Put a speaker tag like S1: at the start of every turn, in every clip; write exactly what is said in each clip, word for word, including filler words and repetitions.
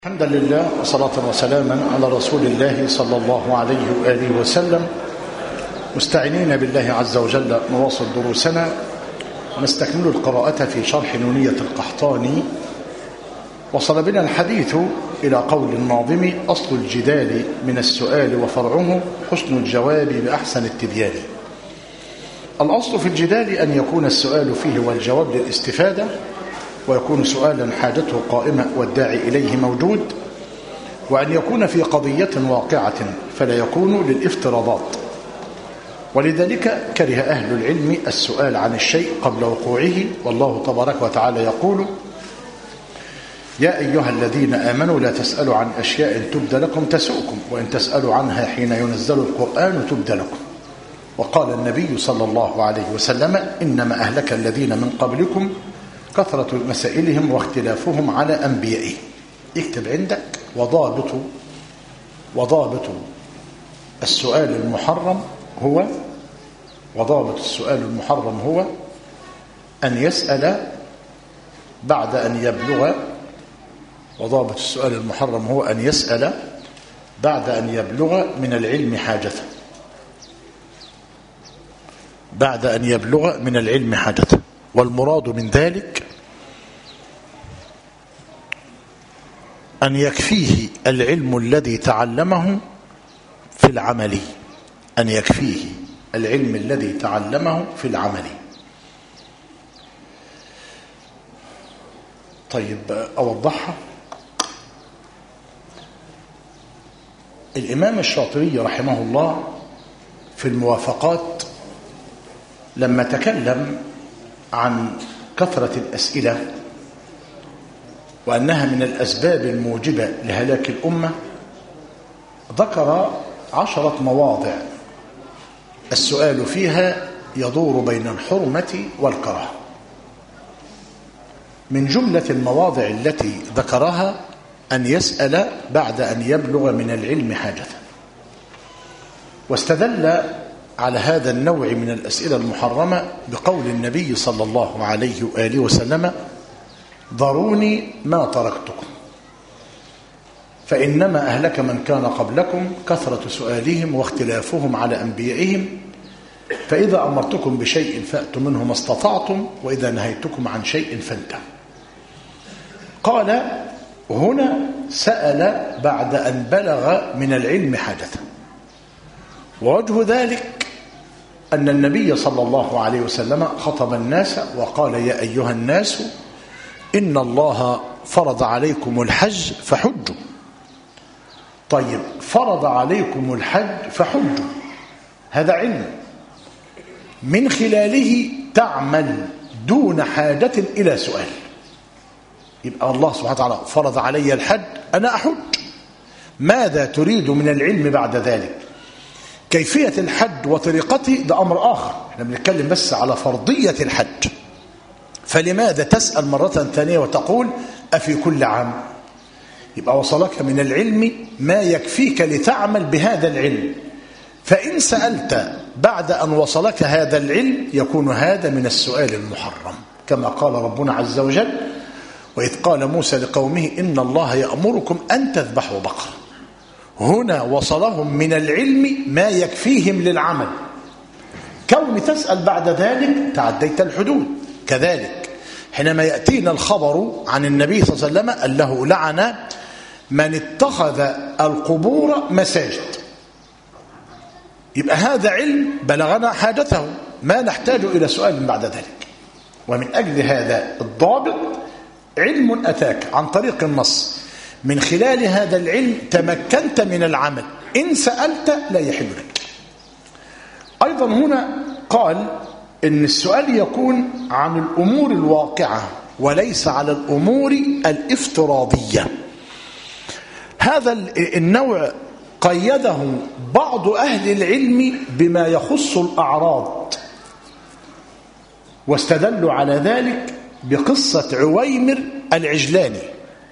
S1: الحمد لله وصلاة وسلاما على رسول الله صلى الله عليه وآله وسلم، مستعينين بالله عز وجل نواصل دروسنا ونستكمل القراءة في شرح نونية القحطاني. وصل بنا الحديث إلى قول الناظم: أصل الجدال من السؤال وفرعه حسن الجواب بأحسن التبيان. الأصل في الجدال أن يكون السؤال فيه والجواب للاستفادة، ويكون سؤالا حاجته قائمة والداعي إليه موجود، وأن يكون في قضية واقعة فلا يكون للافتراضات. ولذلك كره أهل العلم السؤال عن الشيء قبل وقوعه، والله تبارك وتعالى يقول: يا أيها الذين آمنوا لا تسألوا عن أشياء تبد لكم تسؤكم، وإن تسألوا عنها حين ينزل القرآن تبد لكم. وقال النبي صلى الله عليه وسلم: إنما أهلك الذين من قبلكم كثرة مسائلهم واختلافهم على أنبيائهم. اكتب عندك: وضابط وضابط السؤال المحرم هو وضابط السؤال المحرم هو أن يسأل بعد أن يبلغ وضابط السؤال المحرم هو أن يسأل بعد أن يبلغ من العلم حاجته بعد أن يبلغ من العلم حاجته والمراد من ذلك أن يكفيه العلم الذي تعلمه في العمل أن يكفيه العلم الذي تعلمه في العمل. طيب، أوضحها. الإمام الشاطبي رحمه الله في الموافقات لما تكلم عن كثرة الأسئلة وأنها من الأسباب الموجبة لهلاك الأمة، ذكر عشرة مواضع السؤال فيها يدور بين الحرمة والكراهة. من جملة المواضع التي ذكرها أن يسأل بعد أن يبلغ من العلم حاجته، واستدل على هذا النوع من الأسئلة المحرمة بقول النبي صلى الله عليه وآله وسلم: ذروني ما تركتكم فإنما أهلك من كان قبلكم كثرة سؤالهم واختلافهم على أنبيائهم، فإذا أمرتكم بشيء فأتوا منه ما استطعتم، وإذا نهيتكم عن شيء فانتهوا. قال: هنا سأل بعد أن بلغ من العلم حاجته، ووجه ذلك أن النبي صلى الله عليه وسلم خطب الناس وقال: يا أيها الناس إن الله فرض عليكم الحج فحجوا. طيب، فرض عليكم الحج فحجوا، هذا علم من خلاله تعمل دون حاجة إلى سؤال. يبقى الله سبحانه وتعالى فرض علي الحج، أنا أحج. ماذا تريد من العلم بعد ذلك؟ كيفية الحج وطريقته ده أمر آخر، احنا بنتكلم بس على فرضية الحج. فلماذا تسأل مرة ثانية وتقول أفي كل عام؟ يبقى وصلك من العلم ما يكفيك لتعمل بهذا العلم. فإن سألت بعد أن وصلك هذا العلم يكون هذا من السؤال المحرم، كما قال ربنا عز وجل: وإذ قال موسى لقومه إن الله يأمركم أن تذبحوا بقرة. هنا وصلهم من العلم ما يكفيهم للعمل. كون تسأل بعد ذلك تعديت الحدود. كذلك حينما يأتينا الخبر عن النبي صلى الله عليه وسلم أنه لعن من اتخذ القبور مساجد، يبقى هذا علم بلغنا حاجته، ما نحتاج إلى سؤال بعد ذلك. ومن أجل هذا الضابط علم أتاك عن طريق النص، من خلال هذا العلم تمكنت من العمل، إن سألت لا يحل لك. أيضا هنا قال إن السؤال يكون عن الأمور الواقعة وليس على الأمور الافتراضية. هذا النوع قيده بعض أهل العلم بما يخص الأعراض، واستدلوا على ذلك بقصة عويمر العجلاني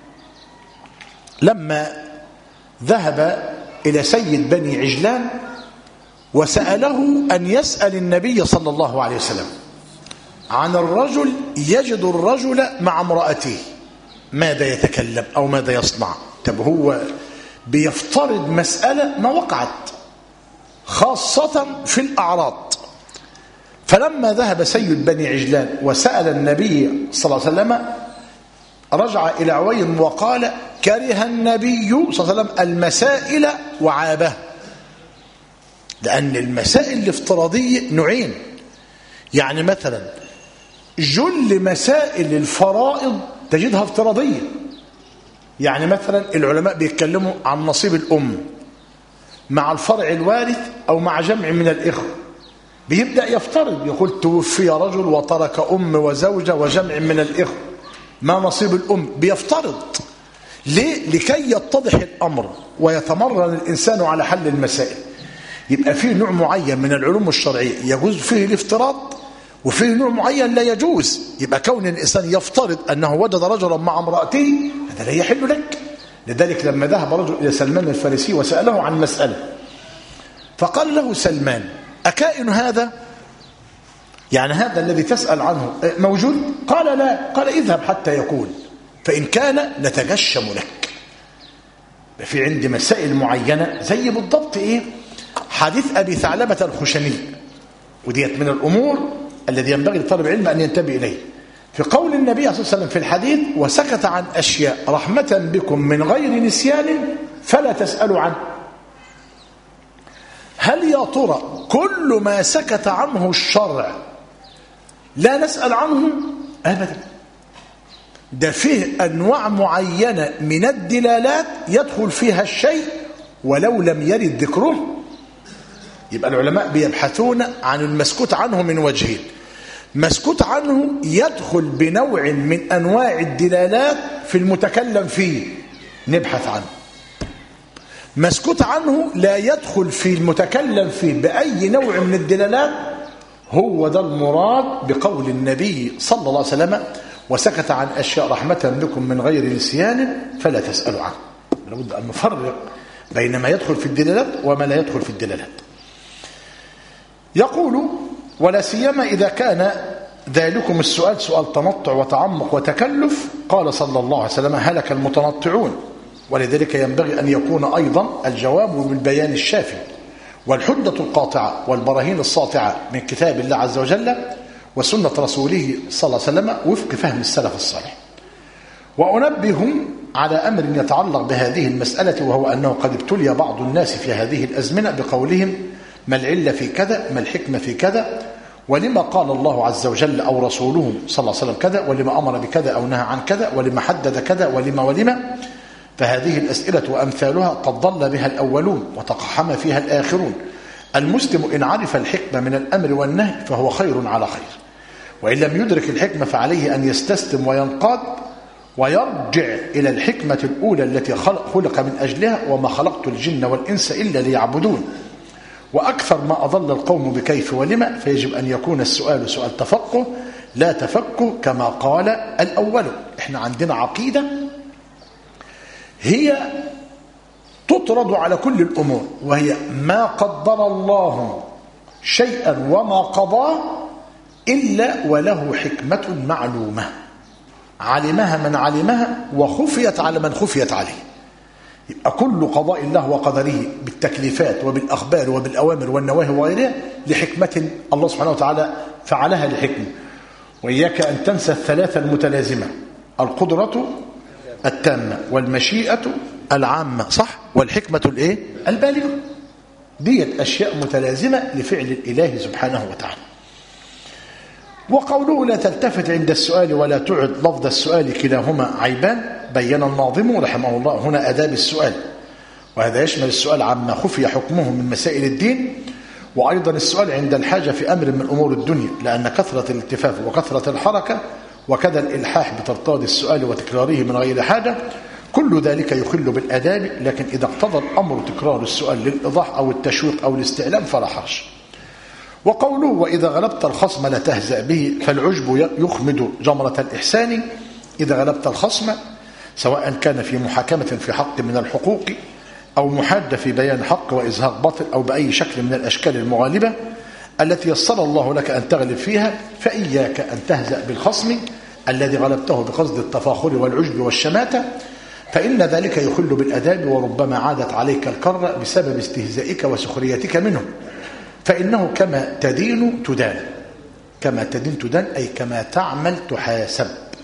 S1: لما ذهب إلى سيد بني عجلان وسأله أن يسأل النبي صلى الله عليه وسلم عن الرجل يجد الرجل مع امرأته ماذا يتكلم أو ماذا يصنع. طب هو بيفترض مسألة ما وقعت، خاصة في الأعراض. فلما ذهب سيد بني عجلان وسأل النبي صلى الله عليه وسلم رجع إلى عويم وقال: كره النبي صلى الله عليه وسلم المسائل وعابه. لأن المسائل الافتراضية نوعين، يعني مثلا جل مسائل الفرائض تجدها افتراضية. يعني مثلا العلماء بيتكلموا عن نصيب الأم مع الفرع الوارث أو مع جمع من الإخوة، بيبدأ يفترض، يقول توفي رجل وترك أم وزوجة وجمع من الإخوة، ما نصيب الأم؟ بيفترض. ليه؟ لكي يتضح الأمر ويتمرن الإنسان على حل المسائل. يبقى فيه نوع معين من العلوم الشرعية يجوز فيه الافتراض، وفيه نوع معين لا يجوز. يبقى كون الإنسان يفترض أنه وجد رجلا مع امرأته هذا لا يحل لك. لذلك لما ذهب رجل إلى سلمان الفارسي وسأله عن مسألة، فقال له سلمان: أكائن هذا؟ يعني هذا الذي تسأل عنه موجود؟ قال لا. قال: اذهب حتى يكون، فإن كان نتجشم لك. في عندي مسائل معينة زي بالضبط إيه؟ حديث أبي ثعلبة الخشني، وديت من الأمور الذي ينبغي لطالب العلم أن ينتبه إليه. في قول النبي صلى الله عليه وسلم في الحديث: وسكت عن أشياء رحمة بكم من غير نسيان فلا تسألوا عنه. هل يا ترى كل ما سكت عنه الشرع لا نسأل عنه؟ أبدا. ده فيه أنواع معينة من الدلالات يدخل فيها الشيء ولو لم يرد ذكره. يبقى العلماء بيبحثون عن المسكوت عنه من وجهين: مسكوت عنه يدخل بنوع من أنواع الدلالات في المتكلم فيه، نبحث عنه. مسكوت عنه لا يدخل في المتكلم فيه بأي نوع من الدلالات. هو ده المراد بقول النبي صلى الله عليه وسلم: وسكت عن أشياء رحمة بكم من غير نسيان فلا تسألوا عنه. لابد أن نفرق بين ما يدخل في الدلالات وما لا يدخل في الدلالات. يقول: ولا سيما إذا كان ذلكم السؤال سؤال تنطع وتعمق وتكلف. قال صلى الله عليه وسلم: هلك المتنطعون. ولذلك ينبغي أن يكون أيضا الجواب بالبيان الشافي والحجة القاطعة والبراهين الساطعة من كتاب الله عز وجل وسنة رسوله صلى الله عليه وسلم وفق فهم السلف الصالح. وأنبههم على أمر يتعلق بهذه المسألة، وهو أنه قد ابتلي بعض الناس في هذه الأزمنة بقولهم: ما العلة في كذا؟ ما الحكمة في كذا؟ ولما قال الله عز وجل أو رسوله صلى الله عليه وسلم كذا؟ ولما أمر بكذا أو نهى عن كذا؟ ولما حدد كذا؟ ولما ولما؟ فهذه الأسئلة وأمثالها قد ضل بها الأولون وتقحم فيها الآخرون. المسلم إن عرف الحكمة من الأمر والنهي فهو خير على خير، وإن لم يدرك الحكمة فعليه أن يستسلم وينقاد ويرجع إلى الحكمة الأولى التي خلق, خلق من أجلها: وما خلقت الجن والإنس إلا ليعبدون. وأكثر ما أضل القوم بكيف ولما، فيجب أن يكون السؤال سؤال تفقه لا تفقه كما قال الأول. إحنا عندنا عقيدة هي تطرد على كل الأمور، وهي ما قدر الله شيئا وما قضاه إلا وله حكمة معلومة علمها من علمها وخفيت على من خفيت عليه. يبقى كل قضاء الله وقدره بالتكليفات وبالأخبار وبالأوامر والنواهي وغيرها لحكمة الله سبحانه وتعالى فعلها لحكمة. وإياك أن تنسى الثلاثة المتلازمة: القدرة التامة والمشيئة العامة، صح؟ والحكمة الايه؟ البالغة. ديت أشياء متلازمة لفعل الإله سبحانه وتعالى. وقوله: لا تلتفت عند السؤال ولا تعد لفظ السؤال كلاهما عيبان. بين الناظم رحمه الله هنا آداب السؤال، وهذا يشمل السؤال عما خفي حكمه من مسائل الدين، وأيضا السؤال عند الحاجة في أمر من أمور الدنيا، لأن كثرة الالتفاف وكثرة الحركة وكذا الإلحاح بترطاد السؤال وتكراره من غير حاجة كل ذلك يخل بالآداب. لكن إذا اقتضى الأمر تكرار السؤال للإيضاح أو التشويق أو الاستعلام فلا حرج. وقوله: وإذا غلبت الخصم لا تهزأ به، فالعجب يخمد جمرة الإحسان. إذا غلبت الخصم سواء كان في محاكمة في حق من الحقوق أو محادة في بيان حق وإزهاق باطل أو بأي شكل من الأشكال المغالبة التي يسر الله لك أن تغلب فيها، فإياك أن تهزأ بالخصم الذي غلبته بقصد التفاخر والعجب والشماتة، فإن ذلك يخل بالأداب، وربما عادت عليك الكرة بسبب استهزائك وسخريتك منهم، فإنه كما تدين تدان. كما تدين تدان أي كما تعمل تحاسب.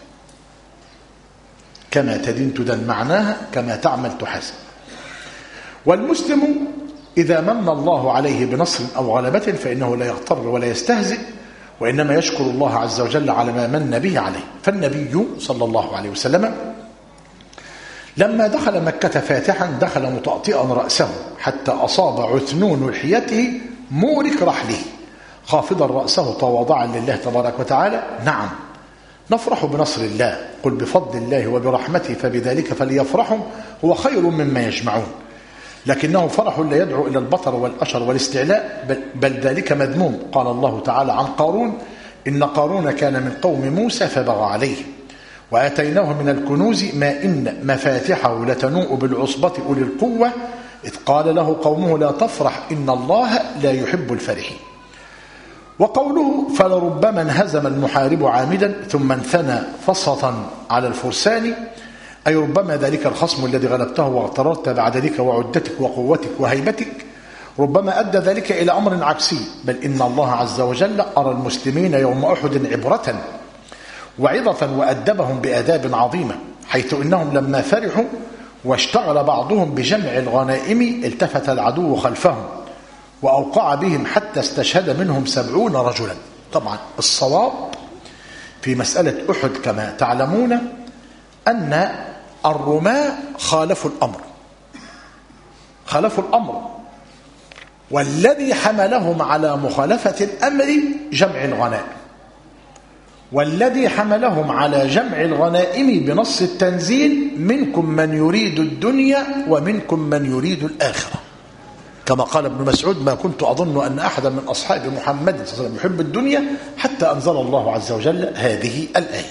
S1: كما تدين تدان معناها كما تعمل تحاسب. والمسلم إذا من الله عليه بنصر أو غلبة فإنه لا يغتر ولا يستهزئ، وإنما يشكر الله عز وجل على ما من به عليه. فالنبي صلى الله عليه وسلم لما دخل مكة فاتحا دخل مطأطئا رأسه حتى أصاب عثنون لحيته مورك رحله، خافضا رأسه تواضعا لله تبارك وتعالى. نعم نفرح بنصر الله، قل بفضل الله وبرحمته فبذلك فليفرحوا هو خير مما يجمعون. لكنه فرح لا يدعو إلى البطر والأشر والاستعلاء، بل, بل ذلك مذموم. قال الله تعالى عن قارون: إن قارون كان من قوم موسى فبغى عليه وآتيناه من الكنوز ما إن مفاتحه لتنوء بالعصبة أولي القوة إذ قال له قومه لا تفرح إن الله لا يحب الفرحين. وقوله فلربما انهزم المحارب عامدا ثم انثنى فصة على الفرسان، أي ربما ذلك الخصم الذي غلبته واغتررت بعد ذلك وعدتك وقوتك وهيبتك ربما أدى ذلك إلى أمر عكسي، بل إن الله عز وجل أرى المسلمين يوم أحد عبرة وعظة وأدبهم بآداب عظيمة، حيث إنهم لما فرحوا واشتغل بعضهم بجمع الغنائم التفت العدو خلفهم وأوقع بهم حتى استشهد منهم سبعون رجلا. طبعا الصواب في مسألة أحد كما تعلمون أن الرماة خالفوا الأمر خالفوا الأمر والذي حملهم على مخالفة الأمر جمع الغنائم، والذي حملهم على جمع الغنائم بنص التنزيل منكم من يريد الدنيا ومنكم من يريد الآخرة، كما قال ابن مسعود: ما كنت أظن أن أحدا من أصحاب محمد صلى الله عليه وسلم يحب الدنيا حتى أنزل الله عز وجل هذه الآية.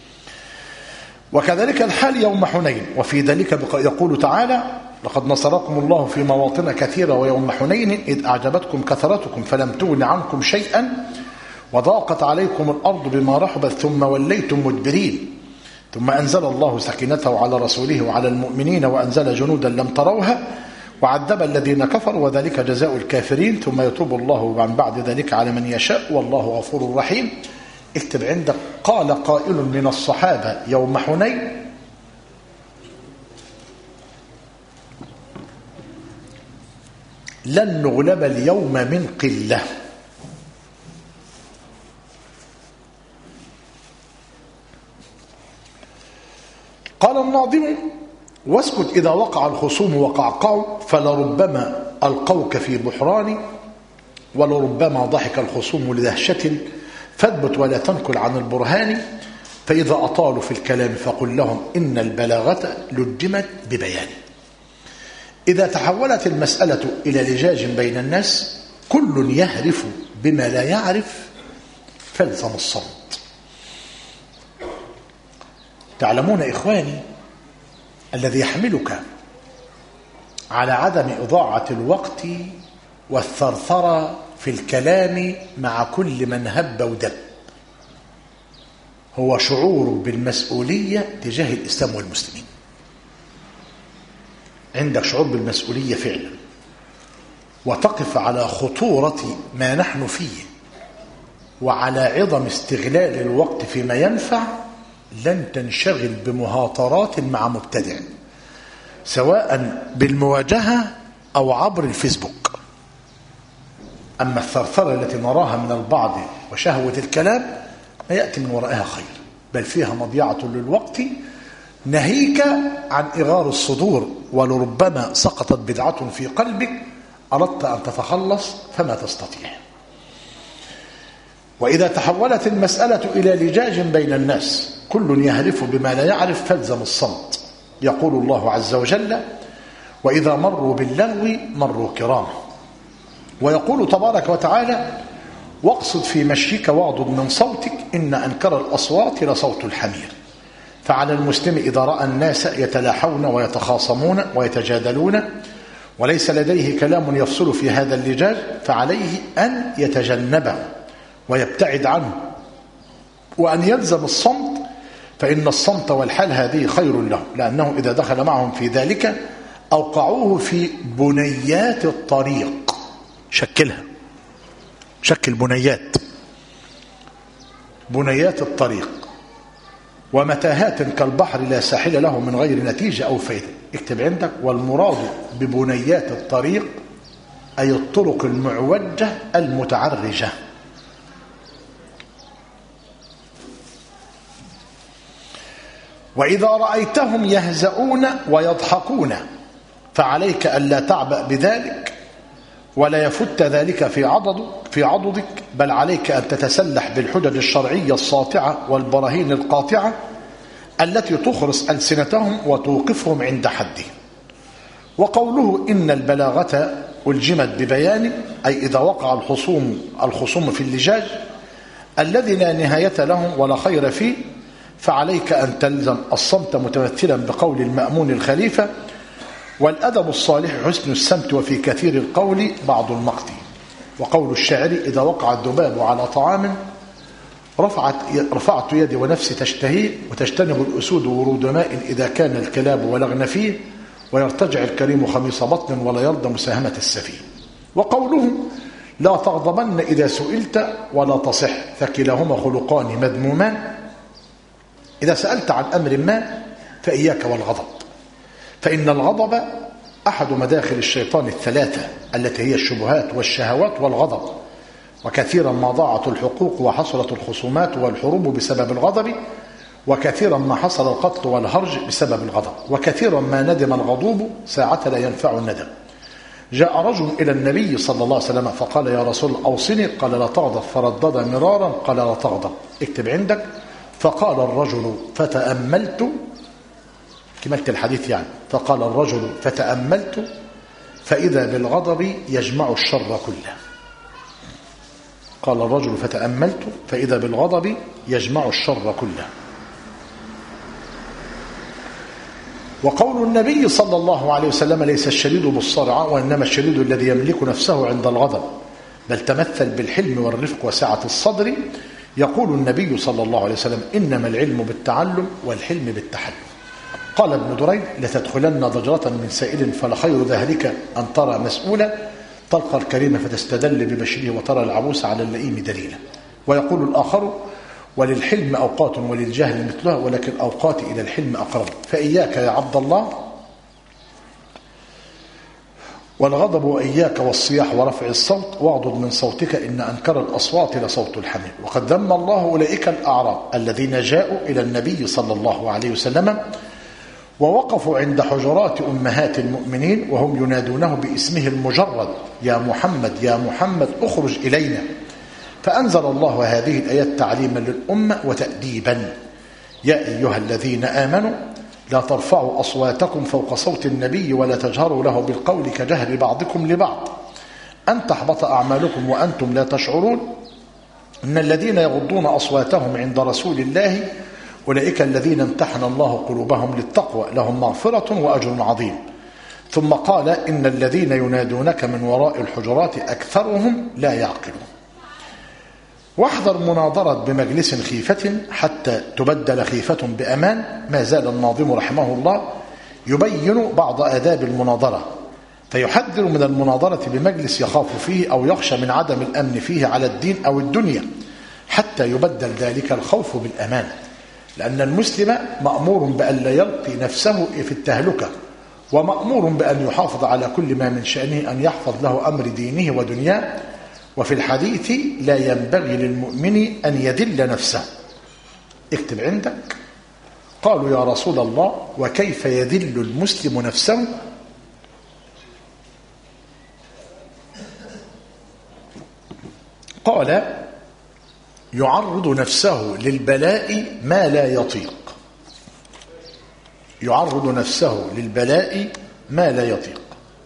S1: وكذلك الحال يوم حنين، وفي ذلك يقول تعالى: لقد نصركم الله في مواطن كثيرة ويوم حنين إذ أعجبتكم كثرتكم فلم تغن عنكم شيئا وضاقت عليكم الأرض بما رحبت ثم وليتم مدبرين ثم أنزل الله سكينته على رسوله وعلى المؤمنين وأنزل جنودا لم تروها وعذب الذين كفروا وذلك جزاء الكافرين ثم يتوب الله عن بعد ذلك على من يشاء والله غفور رحيم. اكتب عندك: قال قائل من الصحابة يوم حنين: لن نغلب اليوم من قلة. قال الناظم: واسكت إذا وقع الخصوم وقعقعوا فلربما ألقوك في بحران ولربما ضحك الخصوم لدهشة فاثبت ولا تنكل عن البرهان فإذا أطالوا في الكلام فقل لهم إن البلاغة لجمت ببيان. إذا تحولت المسألة إلى لجاج بين الناس كل يهرف بما لا يعرف فالزم الصمت. تعلمون إخواني الذي يحملك على عدم إضاعة الوقت والثرثرة في الكلام مع كل من هب ودب هو شعور بالمسؤولية تجاه الإسلام والمسلمين. عندك شعور بالمسؤولية فعلا وتقف على خطورة ما نحن فيه وعلى عظم استغلال الوقت فيما ينفع، لن تنشغل بمهاترات مع مبتدع سواء بالمواجهة أو عبر الفيسبوك. أما الثرثرة التي نراها من البعض وشهوة الكلام ما يأتي من ورائها خير، بل فيها مضيعة للوقت ناهيك عن إغار الصدور، ولربما سقطت بدعة في قلبك أردت أن تتخلص فما تستطيع. وإذا تحولت المسألة إلى لجاج بين الناس كل يهرف بما لا يعرف فالزم الصمت. يقول الله عز وجل: وإذا مروا باللغو مروا كراما. ويقول تبارك وتعالى: واقصد في مشيك واغضض من صوتك إن أنكر الأصوات لصوت الحمير. فعلى المسلم إذا رأى الناس يتلاحون ويتخاصمون ويتجادلون وليس لديه كلام يفصل في هذا اللجاج فعليه أن يتجنبه ويبتعد عنه وأن يلزم الصمت، فإن الصمت والحال هذه خير لهم، لأنه إذا دخل معهم في ذلك أوقعوه في بنيات الطريق. شكلها، شكل بنيات بنيات الطريق ومتاهات كالبحر لا ساحل له من غير نتيجة أو فائدة. اكتب عندك: والمراد ببنيات الطريق أي الطرق المعوجة المتعرجة. وإذا رأيتهم يهزؤون ويضحكون فعليك ألا تعبأ بذلك ولا يفت ذلك في عضدك في عضدك بل عليك أن تتسلح بالحجج الشرعية الساطعة والبراهين القاطعة التي تخرس ألسنتهم وتوقفهم عند حده. وقوله إن البلاغة ألجمت ببيان أي إذا وقع الخصوم الخصوم في اللجاج الذي لا نهاية لهم ولا خير فيه فعليك أن تلزم الصمت متمثلا بقول المأمون الخليفة. والأدب الصالح حسن السمت وفي كثير القول بعض المقت. وقول الشاعر إذا وقع الذباب على طعام رفعت رفعت يدي ونفسي تشتهي وتجتنب الأسود ورود ماء إذا كان الكلاب ولغن فيه ويرتجع الكريم خميص بطن ولا يرضى مساهمة السفيه. وقوله لا تغضبن إذا سئلت ولا تصح فكلاهما خلقان مذمومان. إذا سألت عن أمر ما فإياك والغضب، فإن الغضب أحد مداخل الشيطان الثلاثة التي هي الشبهات والشهوات والغضب. وكثيرا ما ضاعت الحقوق وحصلت الخصومات والحروب بسبب الغضب، وكثيرا ما حصل القتل والهرج بسبب الغضب، وكثيرا ما ندم الغضوب ساعة لا ينفع الندم. جاء رجل إلى النبي صلى الله عليه وسلم فقال يا رسول أوصني، قال لا تغضب، فردد مرارا قال لا تغضب. اكتب عندك: فقال الرجل فتأملت، كملت الحديث يعني، فقال الرجل فتأملت فإذا بالغضب يجمع الشر كله. قال الرجل فتأملت فإذا بالغضب يجمع الشر كله. وقول النبي صلى الله عليه وسلم ليس الشديد بالصرع وإنما الشديد الذي يملك نفسه عند الغضب بل تمثل بالحلم والرفق وسعة الصدر. يقول النبي صلى الله عليه وسلم إنما العلم بالتعلم والحلم بالتحلم. قال ابن دريد لتدخلن ضجرة من سائل فلخير ذهلك أن ترى مسؤولا تلقى الكريم فتستدل ببشره وترى العبوس على اللئيم دليلا. ويقول الآخر وللحلم أوقات وللجهل مثلها ولكن أوقات إلى الحلم أقرب. فإياك يا عبد الله والغضب وإياك والصياح ورفع الصوت واغضض من صوتك إن أنكر الأصوات لصوت الحمير. وقد ذم الله أولئك الأعراب الذين جاءوا إلى النبي صلى الله عليه وسلم ووقفوا عند حجرات أمهات المؤمنين وهم ينادونه باسمه المجرد يا محمد يا محمد اخرج إلينا. فأنزل الله هذه الآيات تعليما للأمة وتأديبا: يا أيها الذين آمنوا لا ترفعوا أصواتكم فوق صوت النبي ولا تجهروا له بالقول كجهر بعضكم لبعض أن تحبط أعمالكم وأنتم لا تشعرون. إن الذين يغضون أصواتهم عند رسول الله أولئك الذين امتحن الله قلوبهم للتقوى لهم مغفرة وأجر عظيم. ثم قال إن الذين ينادونك من وراء الحجرات أكثرهم لا يعقلون. واحذر مناظرة بمجلس خيفة حتى تبدل خيفة بأمان. ما زال الناظم رحمه الله يبين بعض آداب المناظرة فيحذر من المناظرة بمجلس يخاف فيه أو يخشى من عدم الأمن فيه على الدين أو الدنيا حتى يبدل ذلك الخوف بالأمان، لأن المسلم مأمور بأن لا يلقي نفسه في التهلكة ومأمور بأن يحافظ على كل ما من شأنه أن يحفظ له أمر دينه ودنياه. وفي الحديث لا ينبغي للمؤمن أن يذل نفسه. اكتب عندك: قالوا يا رسول الله وكيف يذل المسلم نفسه؟ قال يعرض نفسه للبلاء ما لا يطيق. يعرض نفسه للبلاء ما لا يطيق.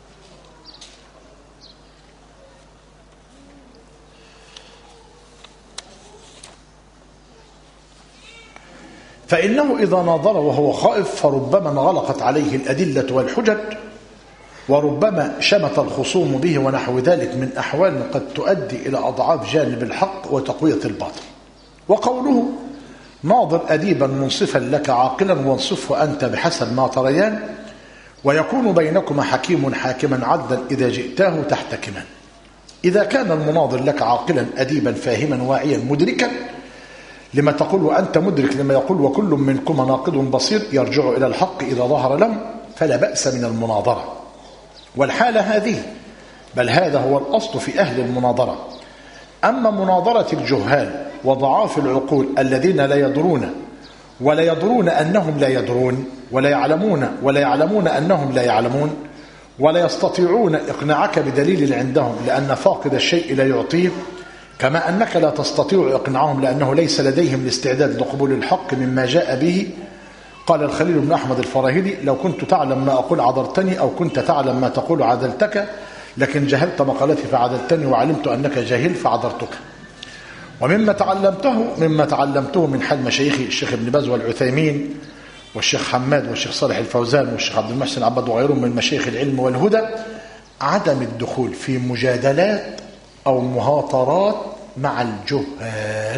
S1: فإنه إذا ناظر وهو خائف فربما انغلقت عليه الأدلة والحجج وربما شمت الخصوم به ونحو ذلك من أحوال قد تؤدي إلى أضعاف جانب الحق وتقوية الباطل. وقوله ناظر أديبا منصفا لك عاقلا وانصفه أنت بحسب ما تريان، ويكون بينكما حكيم حاكما عدلا إذا جئتاه تحتكما. إذا كان المناظر لك عاقلا أديبا فاهما واعيا مدركا لما تقول وأنت مدرك لما يقول، وكل منكما ناقد بصير يرجع إلى الحق إذا ظهر لهم، فلا بأس من المناظرة. والحالة هذه، بل هذا هو الأصل في أهل المناظرة. أما مناظرة الجهال وضعاف العقول الذين لا يدرون ولا يدرون أنهم لا يدرون، ولا يعلمون ولا يعلمون أنهم لا يعلمون، ولا يستطيعون إقناعك بدليل عندهم لأن فاقد الشيء لا يعطيه، كما أنك لا تستطيع إقناعهم لأنه ليس لديهم الاستعداد لقبول الحق مما جاء به. قال الخليل بن أحمد الفراهيدي: لو كنت تعلم ما أقول عذرتني، أو كنت تعلم ما تقول عذلتك، لكن جهلت مقالتي فعذلتني، وعلمت أنك جاهل فعذرتك. ومما تعلمته مما تعلمته من حال مشايخي الشيخ ابن باز والعثيمين والشيخ حماد والشيخ صالح الفوزان والشيخ عبد المحسن عبد وغيرهم من مشايخ العلم والهدى عدم الدخول في مجادلات أو مهاترات مع الجهال.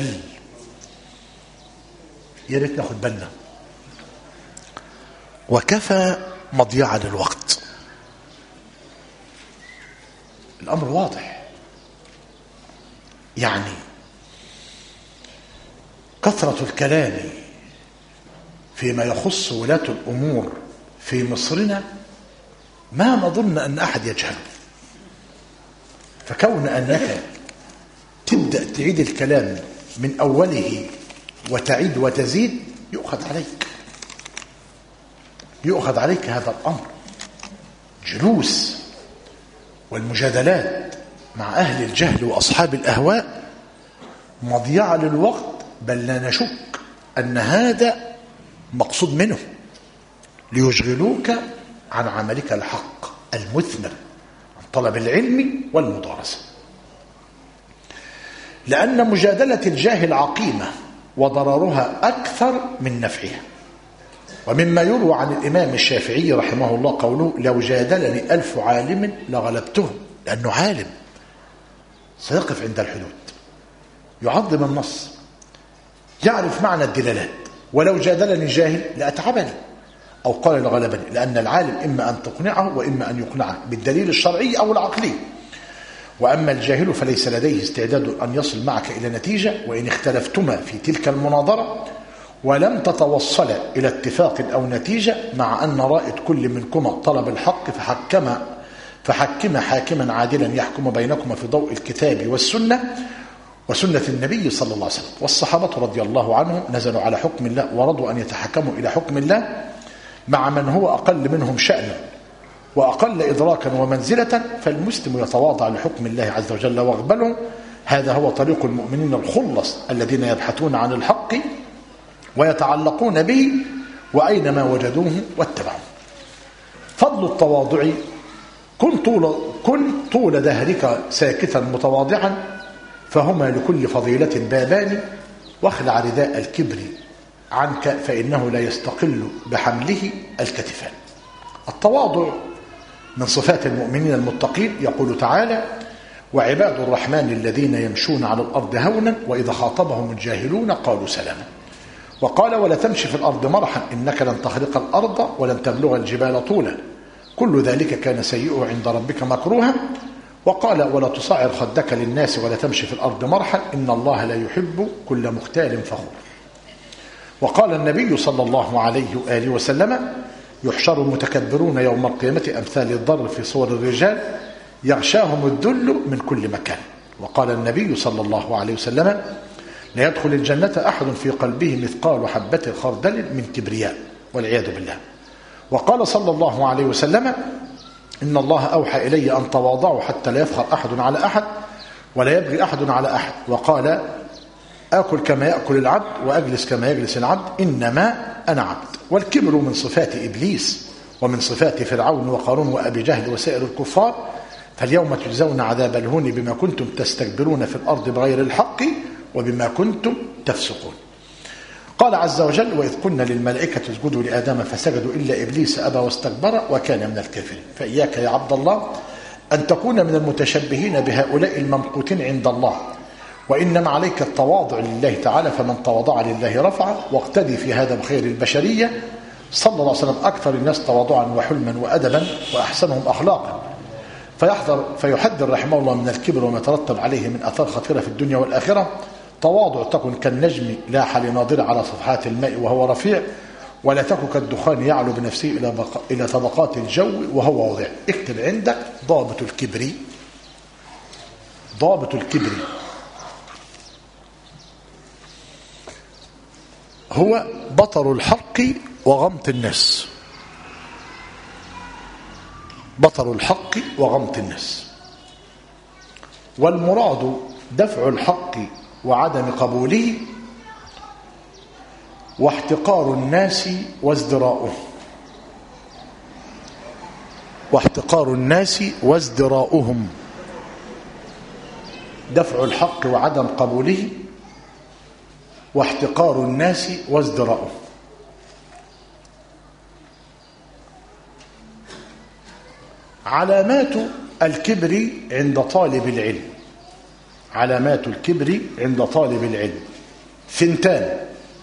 S1: يا ريت ناخد بالنا، وكفى مضيعة للوقت. الأمر واضح، يعني كثرة الكلام فيما يخص ولاة الأمور في مصرنا ما نظن أن أحد يجهل، فكون أنك تبدأ تعيد الكلام من أوله وتعيد وتزيد يؤخذ عليك يؤخذ عليك هذا الأمر. جلوس والمجادلات مع أهل الجهل وأصحاب الأهواء مضيعة للوقت، بل لا نشك أن هذا مقصود منه ليشغلوك عن عملك الحق المثمر، عن طلب العلم والمدارسة. لأن مجادلة الجاهل عقيمة وضررها أكثر من نفعها. ومما يروى عن الإمام الشافعي رحمه الله قوله: لو جادلني ألف عالم لغلبته. لأنه عالم سيقف عند الحدود، يعظم النص، يعرف معنى الدلالات. ولو جادلني جاهل لأتعبني، أو قال لغلبني، لأن العالم إما أن تقنعه وإما أن يقنعه بالدليل الشرعي أو العقلي. وأما الجاهل فليس لديه استعداد أن يصل معك إلى نتيجة، وإن اختلفتما في تلك المناظرة ولم تتوصل إلى اتفاق أو نتيجة، مع أن رائد كل منكما طلب الحق فحكم فحكم حاكما عادلا يحكم بينكما في ضوء الكتاب والسنة وسنة النبي صلى الله عليه وسلم. والصحابة رضي الله عنهم نزلوا على حكم الله ورضوا أن يتحكموا إلى حكم الله مع من هو أقل منهم شأنا وأقل إدراكا ومنزلة، فالمسلم يتواضع لحكم الله عز وجل واقبله. هذا هو طريق المؤمنين الخلص الذين يبحثون عن الحق ويتعلقون به وأينما وجدوه واتبعوه. فضل التواضع: كن طول, كن طول دهرك ساكتا متواضعا، فهما لكل فضيلة بابان، واخلع رداء الكبر عنك فإنه لا يستقل بحمله الكتفان. التواضع من صفات المؤمنين المتقين. يقول تعالى: وعباد الرحمن الذين يمشون على الأرض هونا وإذا خاطبهم الجاهلون قالوا سلاما. وقال: ولا تمشي في الأرض مرحا إنك لن تخرق الأرض ولن تبلغ الجبال طولا كل ذلك كان سيئه عند ربك مكروها. وقال: ولا تصعر خدك للناس ولا تمشي في الأرض مرحا إن الله لا يحب كل مختال فخور. وقال النبي صلى الله عليه وآله وسلم: يحشر المتكبرون يوم القيامة أمثال الضر في صور الرجال يغشاهم الذل من كل مكان. وقال النبي صلى الله عليه وسلم: لا يدخل الجنة أحد في قلبه مثقال حبة خردل من كبرياء والعياذ بالله. وقال صلى الله عليه وسلم: إن الله أوحى إلي أن تواضعوا حتى لا يفخر أحد على أحد ولا يبغي أحد على أحد. وقال: آكل كما يأكل العبد وأجلس كما يجلس العبد إنما أنا عبد. والكبر من صفات إبليس ومن صفات فرعون وقارون وأبي جهل وسائر الكفار. فاليوم تجزون عذاب الهون بما كنتم تستكبرون في الأرض بغير الحق وبما كنتم تفسقون. قال عز وجل: وإذ قلنا للملائكة اسجدوا لآدم فسجدوا إلا إبليس أبى واستكبر وكان من الكافرين. فإياك يا عبد الله أن تكون من المتشبهين بهؤلاء الممقوتين عند الله، وإنما عليك التواضع لله تعالى، فمن تواضع لله رفعه، واقتدي في هذا بخير البشرية صلى الله عليه وسلم أكثر الناس تواضعا وحلما وأدبا وأحسنهم أخلاقا. فيحذر فيحذر رحمه الله من الكبر وما يترتب عليه من أثار خطيرة في الدنيا والآخرة. تواضع تكن كالنجم لاح لناظر على صفحات الماء وهو رفيع، ولا تكن كالدخان يعلو بنفسه إلى بق... إلى طبقات الجو وهو وضيع. اكتب عندك ضابط الكبر. ضابط الكبر هو بطر الحق وغمط الناس. بطر الحق وغمط الناس. والمراد دفع الحق وعدم قبوله، واحتقار الناس وازدراؤه. واحتقار الناس وازدراؤهم. دفع الحق وعدم قبوله، واحتقار الناس وازدراؤه. علامات الكبر عند طالب العلم. علامات الكبر عند طالب العلم ثنتان.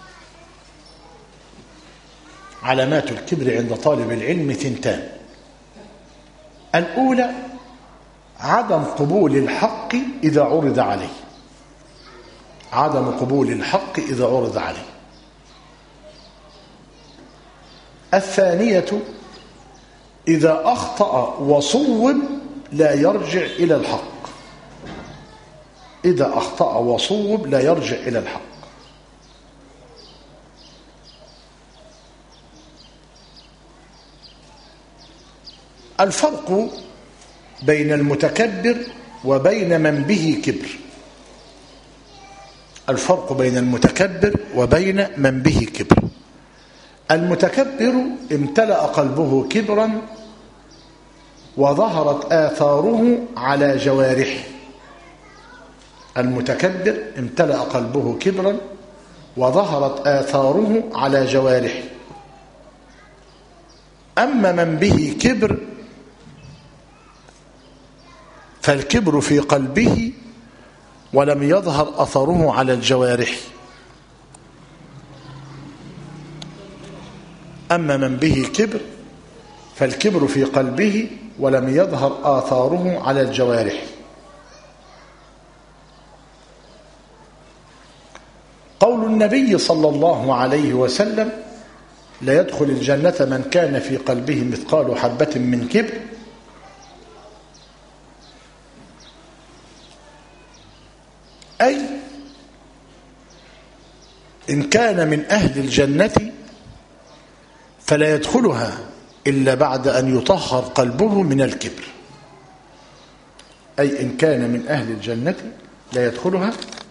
S1: علامات الكبر عند طالب العلم ثنتان. الأولى عدم قبول الحق إذا عرض عليه. عدم قبول الحق إذا عرض عليه. الثانية إذا أخطأ وصوب لا يرجع إلى الحق. إذا أخطأ وصوب لا يرجع إلى الحق. الفرق بين المتكبر وبين من به كبر. الفرق بين المتكبر وبين من به كبر. المتكبر امتلأ قلبه كبرا وظهرت آثاره على جوارحه. المتكبر امتلأ قلبه كبرا وظهرت آثاره على جوارحه. أما من به كبر فالكبر في قلبه ولم يظهر أثره على الجوارح. أما من به كبر فالكبر في قلبه ولم يظهر آثاره على الجوارح. قول النبي صلى الله عليه وسلم: لا يدخل الجنة من كان في قلبه مثقال حبة من كبر. أي إن كان من أهل الجنة فلا يدخلها إلا بعد أن يطهر قلبه من الكبر. أي إن كان من أهل الجنة لا يدخلها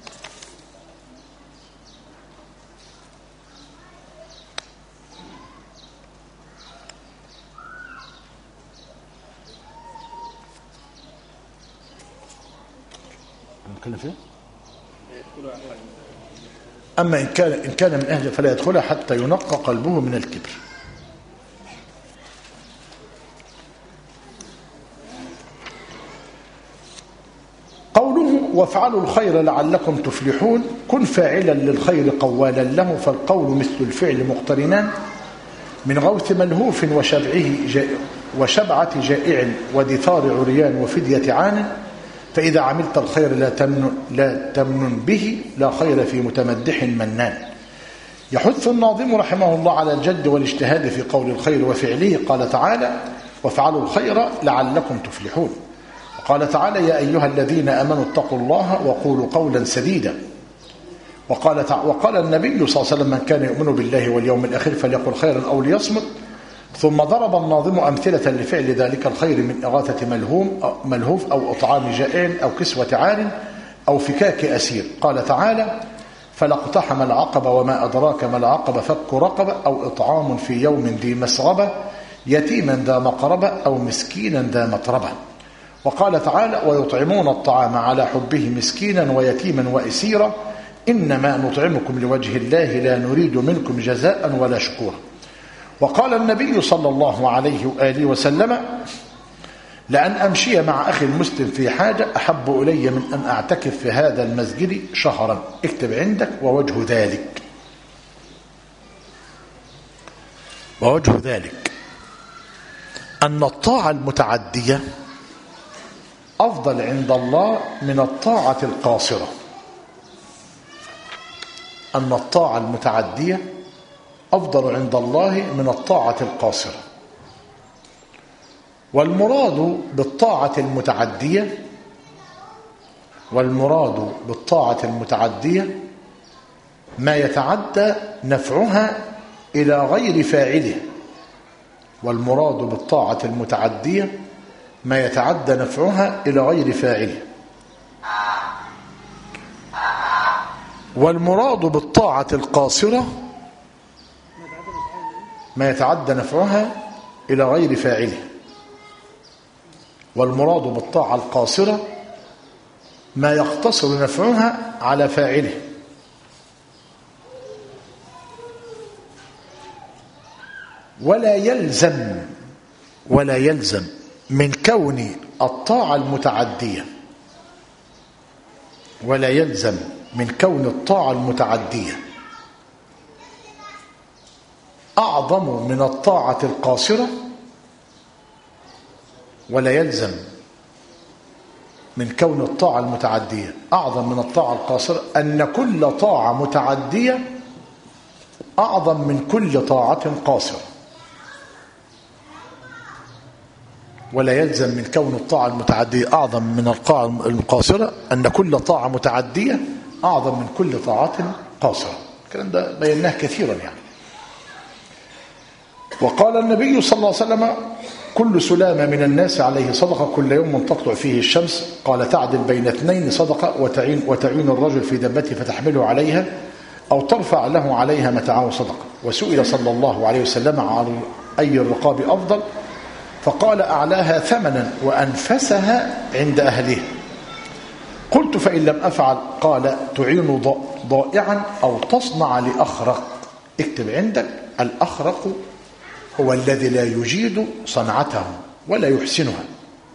S1: أما إن كان إن كان من أهل فلا يدخلها حتى ينقى قلبه من الكبر. قوله: وافعلوا الخير لعلكم تفلحون. كن فاعلا للخير قوالا له، فالقول مثل الفعل مقترنان، من غوث ملهوف وشبعه جائع وشبعة جائع ودثار عريان وفدية عان. فإذا عملت الخير لا تمن, لا تمن به، لا خير في متمدح منان. يحث الناظم رحمه الله على الجد والاجتهاد في قول الخير وفعله. قال تعالى: وافعلوا الخير لعلكم تفلحون. وقال تعالى: يا أيها الذين آمنوا اتقوا الله وقولوا قولا سديدا. وقال, وقال النبي صلى الله عليه وسلم: من كان يؤمن بالله واليوم الآخر فليقل خيرا أو ليصمت. ثم ضرب الناظم أمثلة لفعل ذلك الخير من إغاثة ملهوم أو ملهوف أو إطعام جائع أو كسوة عار أو فكاك أسير. قال تعالى: فلاقتحم العقبة وما أدراك ما العقبة فك رقبة أو إطعام في يوم ذي مسغبة يتيما ذا مقربة أو مسكينا ذا متربة. وقال تعالى: ويطعمون الطعام على حبه مسكينا ويتيما وأسيرا إنما نطعمكم لوجه الله لا نريد منكم جزاء ولا شكورا. وقال النبي صلى الله عليه وآله وسلم: لأن أمشي مع أخي المسلم في حاجة أحب إلي من أن أعتكف في هذا المسجد شهرا. اكتب عندك ووجه ذلك، ووجه ذلك أن الطاعة المتعدية أفضل عند الله من الطاعة القاصرة. أن الطاعة المتعدية أفضل عند الله من الطاعة القاصرة. والمراد بالطاعة المتعدية والمراد بالطاعة المتعدية ما يتعدى نفعها إلى غير فاعله. والمراد بالطاعة المتعدية ما يتعدى نفعها إلى غير فاعله. والمراد بالطاعة القاصرة ما يتعدى نفعها إلى غير فاعله. والمراد بالطاعة القاصرة ما يقتصر نفعها على فاعله. ولا يلزم ولا يلزم من كون الطاعة المتعدية ولا يلزم من كون الطاعة المتعدية أعظم من الطاعة القاصرة ولا يلزم من كون الطاعة المتعدية أعظم من الطاعة القاصرة أن كل طاعة متعدية أعظم من كل طاعة قاصرة. ولا يلزم من كون الطاعة المتعدية أعظم من الطاعة القاصرة أن كل طاعة متعدية أعظم من كل طاعة قاصرة. الكلام ده بيناه كثيرا يعني. وقال النبي صلى الله عليه وسلم: كل سلامة من الناس عليه صدقة كل يوم تطلع فيه الشمس. قال: تعدل بين اثنين صدقة وتعين, وتعين الرجل في دبته فتحمله عليها أو ترفع له عليها متاعه صدقة. وسئل صلى الله عليه وسلم عن أي الرقاب أفضل، فقال: أعلاها ثمنا وأنفسها عند أهلها. قلت: فإن لم أفعل؟ قال: تعين ضائعا أو تصنع لأخرق. اكتب عندك: الأخرق هو الذي لا يجيد صنعته ولا يحسنها،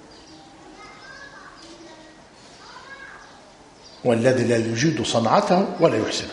S1: والذي لا يجيد صنعته ولا يحسنها.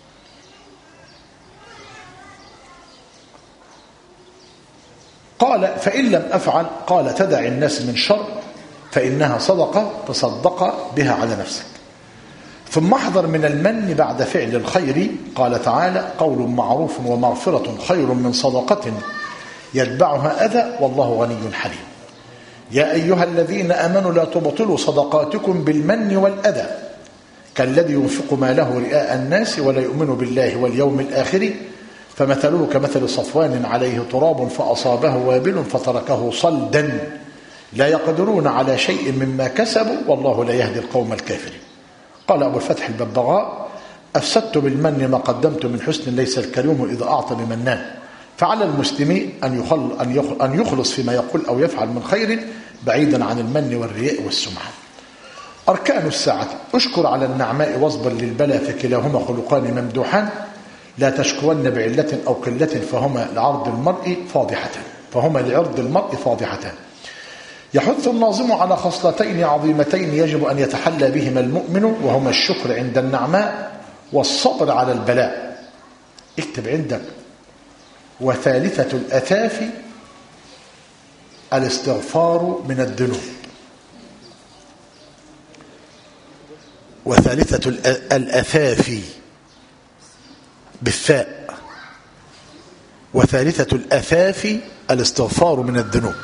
S1: قال: فإن لم أفعل؟ قال: تدع الناس من شر فإنها صدقة تصدق بها على نفسك. ثم احذر من المن بعد فعل الخير. قال تعالى: قول معروف ومغفرة خير من صدقة يتبعها أذى والله غني حليم. يا أيها الذين آمنوا لا تبطلوا صدقاتكم بالمن والأذى كالذي ينفق ماله رئاء الناس ولا يؤمن بالله واليوم الآخر فمثله كمثل صفوان عليه تراب فأصابه وابل فتركه صلدا لا يقدرون على شيء مما كسبوا والله لا يهدي القوم الكافرين. قال أبو الفتح الببغاء: أفسدت بالمن ما قدمت من حسن ليس الكريم إذا أعطى بمنان. فعلى المسلمين أن يخلص فيما يقول أو يفعل من خير بعيدا عن المن والرياء والسمعة. أركان الساعة: اشكر على النعماء واصبر للبلاء فكلاهما خلقان ممدوحان. لا تشكون بعلة أو قلة فهما لعرض المرء فاضحتان فهما لعرض المرء فاضحتان. يحث الناظم على خصلتين عظيمتين يجب أن يتحلى بهما المؤمن، وهما الشكر عند النعماء والصبر على البلاء. اكتب عندك: وثالثة الأثاف الاستغفار من الذنوب. وثالثة الأثاف بالثاء. وثالثة الأثاف الاستغفار من الذنوب.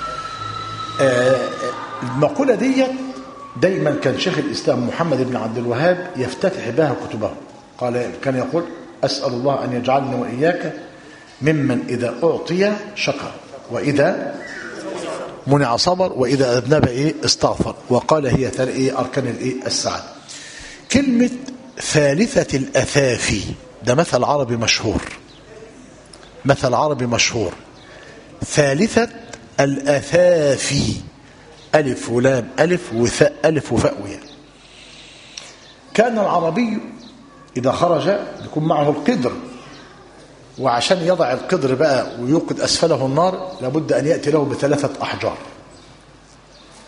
S1: المقولة دي دايما كان شيخ الإسلام محمد بن عبد الوهاب يفتتح بها كتبه. قال كان يقول: أسأل الله أن يجعلني وإياك ممن إذا أعطي شكر وإذا منع صبر وإذا أذنب إيه استغفر. وقال: هي إيه أركان الإيه السعادة. كلمة ثالثة الأثافي ده مثل عربي مشهور، مثل عربي مشهور. ثالثة الأثافي ألف ولام ألف وثاء ألف وفاء وياء. كان العربي إذا خرج يكون معه القدر، وعشان يضع القدر بقى ويوقد أسفله النار لابد أن يأتي له بثلاثة أحجار.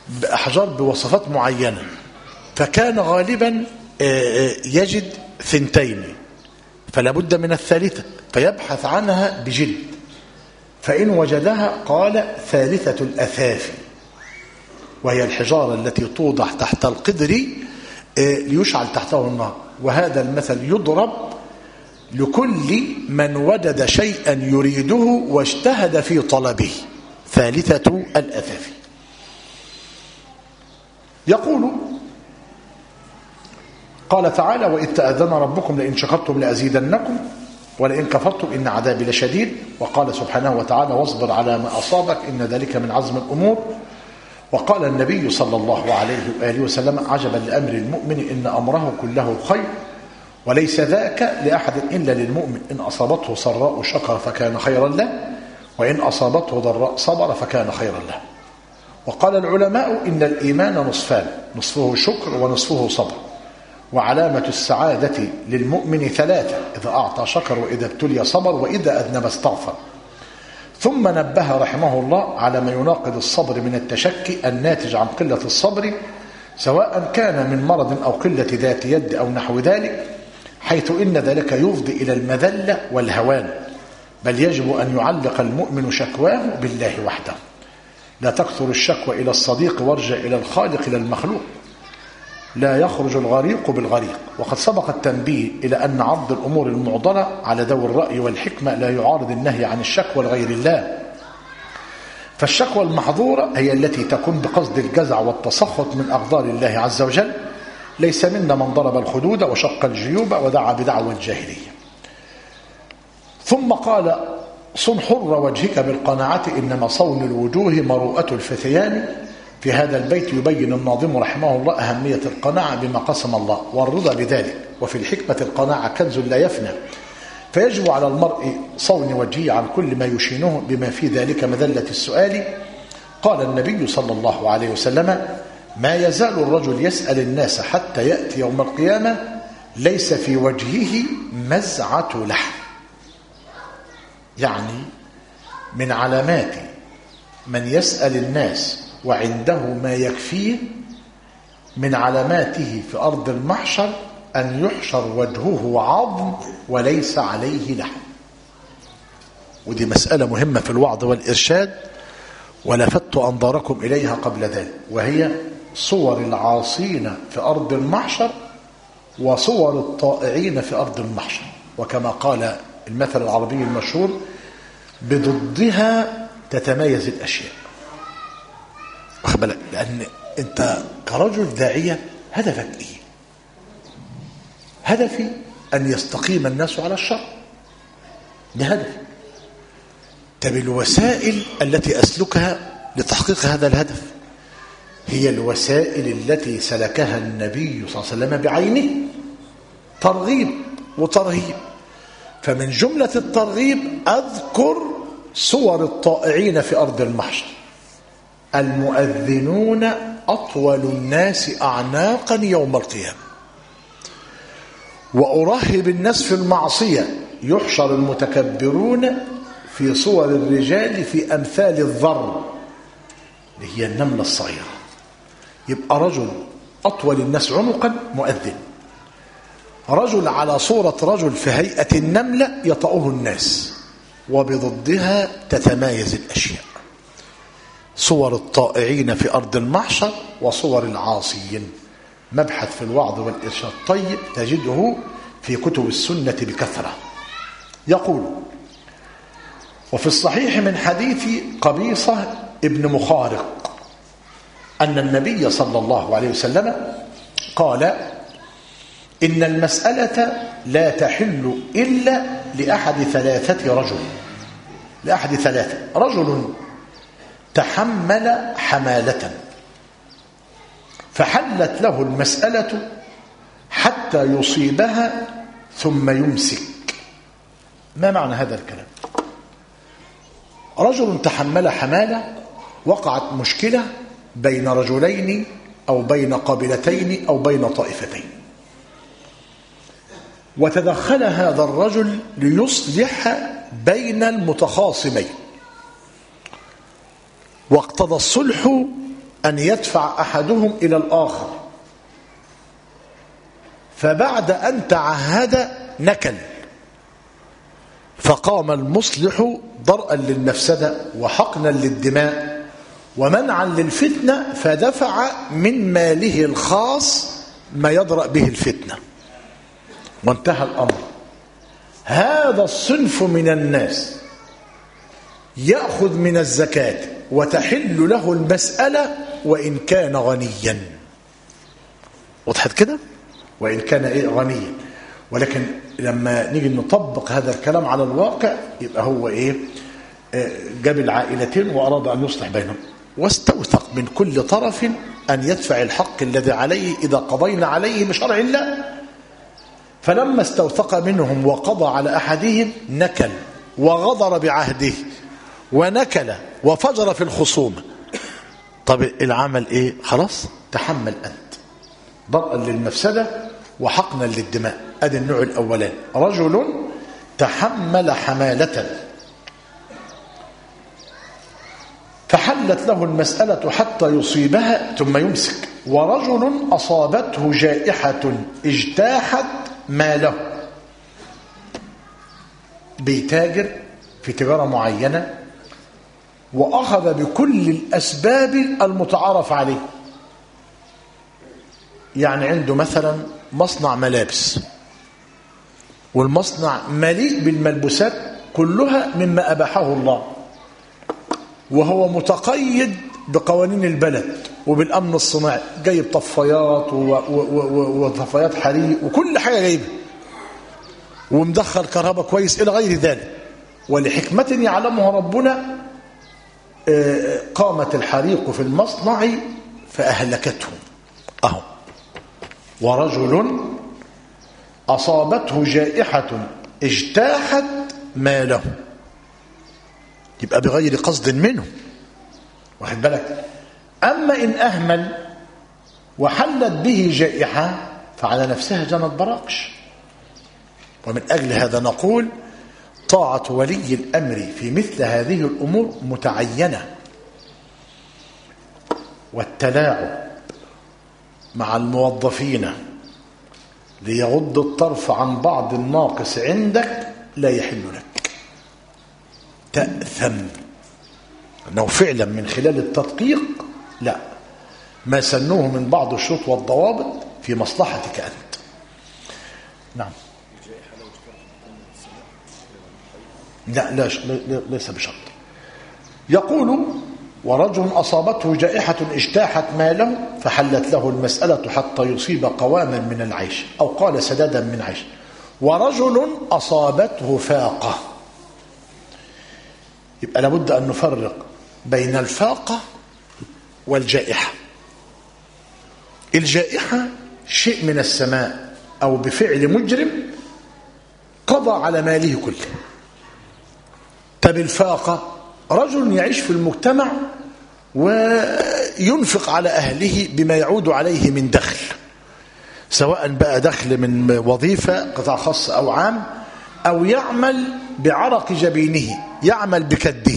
S1: بأحجار بوصفات معينة، فكان غالبا يجد ثنتين فلا بد من الثالثة فيبحث عنها بجد، فإن وجدها قال ثالثة الأثاف، وهي الحجارة التي توضع تحت القدر ليشعل تحته النار. وهذا المثل يضرب لكل من وجد شيئا يريده واجتهد في طلبه، ثالثة الأثاف. يقول قال تعالى: وإذ تأذن ربكم لئن شكرتم لأزيدنكم ولئن كفرتم إن عذابي لشديد. وقال سبحانه وتعالى: واصبر على ما أصابك إن ذلك من عزم الأمور. وقال النبي صلى الله عليه وآله وسلم: عجبا لأمر المؤمن إن أمره كله خير وليس ذاك لأحد إلا للمؤمن، إن أصابته سراء شكر فكان خيرا له وإن أصابته ضراء صبر فكان خيرا له. وقال العلماء: إن الإيمان نصفان، نصفه شكر ونصفه صبر، وعلامة السعادة للمؤمن ثلاثة: إذا أعطى شكر، وإذا ابتلي صبر، وإذا أذنب استغفر. ثم نبه رحمه الله على ما يناقض الصبر من التشكي الناتج عن قلة الصبر، سواء كان من مرض أو قلة ذات يد أو نحو ذلك، حيث إن ذلك يفضي إلى المذلة والهوان، بل يجب أن يعلق المؤمن شكواه بالله وحده. لا تكثر الشكوى إلى الصديق وارجع إلى الخالق إلى المخلوق، لا يخرج الغريق بالغريق. وقد سبق التنبيه إلى أن عرض الأمور المعضلة على ذوي الرأي والحكمة لا يعارض النهي عن الشكوى لغير الله، فالشكوى المحظورة هي التي تكون بقصد الجزع والتسخط من أقدار الله عز وجل. ليس منا من ضرب الخدود وشق الجيوب ودعا بدعوى الجاهلية. ثم قال: صن حر وجهك بالقناعة إنما صون الوجوه مروءة الفتيان. في هذا البيت يبين الناظم رحمه الله أهمية القناعة بما قسم الله والرضا بذلك. وفي الحكمة القناعة كنز لا يفنى، فيجب على المرء صون وجهه عن كل ما يشينه بما في ذلك مذلة السؤال. قال النبي صلى الله عليه وسلم: ما يزال الرجل يسأل الناس حتى يأتي يوم القيامة ليس في وجهه مزعة لحم. يعني من علامات من يسأل الناس وعنده ما يكفيه، من علاماته في أرض المحشر أن يحشر وجهه عظم وليس عليه لحم. ودي مسألة مهمة في الوعظ والإرشاد، ولفت أنظاركم إليها قبل ذلك، وهي صور العاصين في أرض المحشر وصور الطائعين في أرض المحشر. وكما قال المثل العربي المشهور: بضدها تتميز الأشياء. واخد بالك؟ لأن أنت كرجل داعية هدفك إيه؟ هدفي أن يستقيم الناس على الشر، ده هدفي. طب الوسائل التي أسلكها لتحقيق هذا الهدف هي الوسائل التي سلكها النبي صلى الله عليه وسلم بعينه، ترغيب وترهيب. فمن جملة الترغيب أذكر صور الطائعين في أرض المحشر: المؤذنون أطول الناس أعناقا يوم القيامة. وأرهب الناس في المعصية: يحشر المتكبرون في صور الرجال في أمثال الذر، اللي هي النملة الصغيرة. يبقى رجل أطول الناس عنقا مؤذن، رجل على صورة رجل في هيئة النملة يطأه الناس، وبضدها تتمايز الأشياء: صور الطائعين في أرض المحشر وصور العاصيين. مبحث في الوعظ والإرشاد طيب تجده في كتب السنة بكثرة. يقول: وفي الصحيح من حديث قبيصة ابن مخارق أن النبي صلى الله عليه وسلم قال: إن المسألة لا تحل إلا لأحد ثلاثة رجل لأحد ثلاثة رجل تحمل حمالة فحلت له المسألة حتى يصيبها ثم يمسك. ما معنى هذا الكلام؟ رجل تحمل حمالة، وقعت مشكلة بين رجلين أو بين قبيلتين أو بين طائفتين، وتدخل هذا الرجل ليصلح بين المتخاصمين، واقتضى الصلح أن يدفع أحدهم إلى الآخر، فبعد أن تعهد نكل، فقام المصلح درءا للمفسدة وحقنا للدماء ومنعا للفتنة، فدفع من ماله الخاص ما يدرأ به الفتنة، وانتهى الأمر. هذا الصنف من الناس يأخذ من الزكاة وتحل له المسألة وإن كان غنيا. وضحت كده؟ وإن كان إيه غنيا. ولكن لما نيجي نطبق هذا الكلام على الواقع يبقى هو إيه؟ جاب العائلتين وأراد أن يصلح بينهم، واستوثق من كل طرف أن يدفع الحق الذي عليه إذا قضينا عليه بشرع الله. فلما استوثق منهم وقضى على أحدهم نكل وغدر بعهده ونكل وفجر في الخصومة. طب العمل إيه؟ خلاص تحمل أنت درءا للمفسدة وحقنا للدماء. أدي النوع الأولاني، رجل تحمل حمالة فحلت له المسألة حتى يصيبها ثم يمسك. ورجل أصابته جائحة اجتاحت ماله، بيتاجر في تجارة معينة وأخذ بكل الأسباب المتعارف عليه. يعني عنده مثلا مصنع ملابس، والمصنع مليء بالملبوسات كلها مما أباحه الله، وهو متقيد بقوانين البلد وبالأمن الصناعي، جايب طفايات وطفايات حريق وكل حاجة جايبها، ومدخل كهرباء كويس إلى غير ذلك. ولحكمة يعلمها ربنا قامت الحريق في المصنع فأهلكته. أهو ورجل أصابته جائحة اجتاحت ماله، يبقى بغير قصد منه، واخد بالك. أما إن أهمل وحلت به جائحة فعلى نفسها جنت براقش. ومن أجل هذا نقول طاعة ولي الأمر في مثل هذه الأمور متعينة، والتلاعب مع الموظفين ليغض الطرف عن بعض الناقص عندك لا يحل لك، تأثم. أنه فعلا من خلال التدقيق لا، ما سنوه من بعض الشروط والضوابط في مصلحتك أنت. نعم. لا لا ليس بشرط. يقول ورجل أصابته جائحة اجتاحت ماله فحلت له المسألة حتى يصيب قواما من العيش، أو قال سدادا من عيش. ورجل أصابته فاقة، يبقى لابد أن نفرق بين الفاقة والجائحة. الجائحة شيء من السماء أو بفعل مجرم قضى على ماله كله. طب الفاقة رجل يعيش في المجتمع وينفق على أهله بما يعود عليه من دخل، سواء بقى دخل من وظيفة قطاع خاص أو عام، أو يعمل بعرق جبينه، يعمل بكده،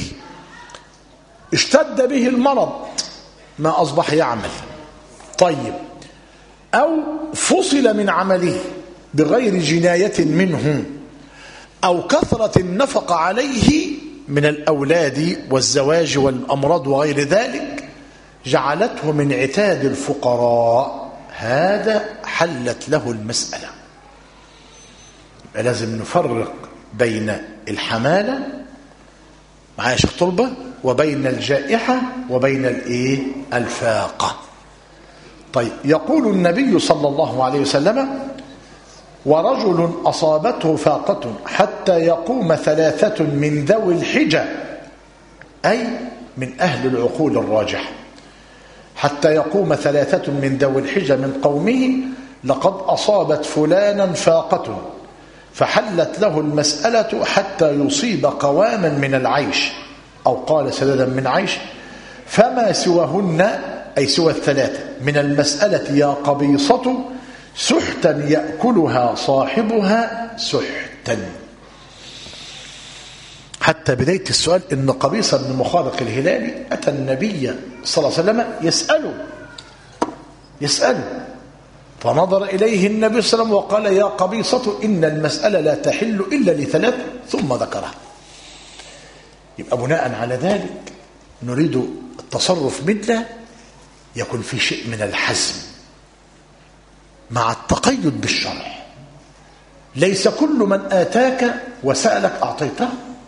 S1: اشتد به المرض ما أصبح يعمل. طيب، أو فصل من عمله بغير جناية منه، أو كثرة النفقة عليه من الأولاد والزواج والأمراض وغير ذلك جعلته من عتاد الفقراء، هذا حلت له المسألة. لازم نفرق بين الحمالة معايا شيخ طلبة وبين الجائحة وبين الايه الفاقة. طيب، يقول النبي صلى الله عليه وسلم ورجل أصابته فاقة حتى يقوم ثلاثة من ذوي الحجة، أي من أهل العقول الراجحة، حتى يقوم ثلاثة من ذوي الحجة من قومه لقد أصابت فلانا فاقة فحلت له المسألة حتى يصيب قواما من العيش، أو قال سددا من عيش، فما سواهن أي سوى الثلاثة من المسألة يا قبيصة سحتا يأكلها صاحبها سحتا. حتى بداية السؤال إن قبيصة بن مخارق الهلالي أتى النبي صلى الله عليه وسلم يسأله يسأله فنظر إليه النبي صلى الله عليه وسلم وقال يا قبيصة إن المسألة لا تحل إلا لثلاث ثم ذكرها. يبقى بناء على ذلك نريد التصرف منا يكون في شيء من الحزم مع التقيد بالشرع. ليس كل من آتاك وسألك أعطيته،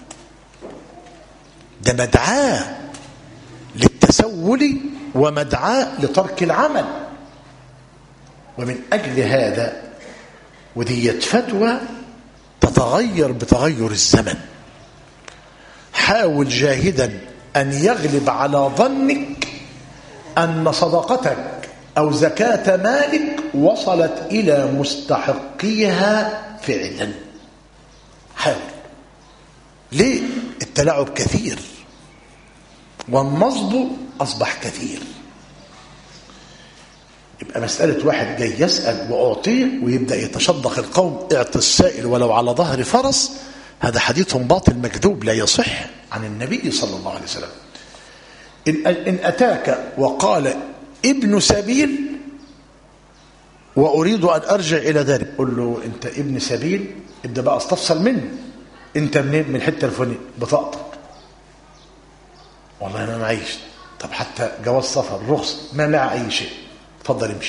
S1: ده مدعاة للتسول ومدعاة لترك العمل. ومن أجل هذا ودية فتوى تتغير بتغير الزمن. حاول جاهدا أن يغلب على ظنك أن صدقتك أو زكاة مالك وصلت إلى مستحقيها فعلا. حاول. ليه؟ التلاعب كثير والنصب أصبح كثير. يبقى مسألة واحد جاي يسأل وأعطيه ويبدأ يتشدق القوم اعط السائل ولو على ظهر فرس، هذا حديث باطل مكذوب لا يصح عن النبي صلى الله عليه وسلم. إن, إن أتاك وقال ابن سبيل وأريد أن أرجع إلى ذلك، قل له أنت ابن سبيل، ابدأ بقى استفصل منه. أنت منين؟ من الحتة الفلانية. بطاقتك؟ والله أنا معيش. طب حتى جواز سفر رخص؟ ما مع أي شيء. اتفضل امشي.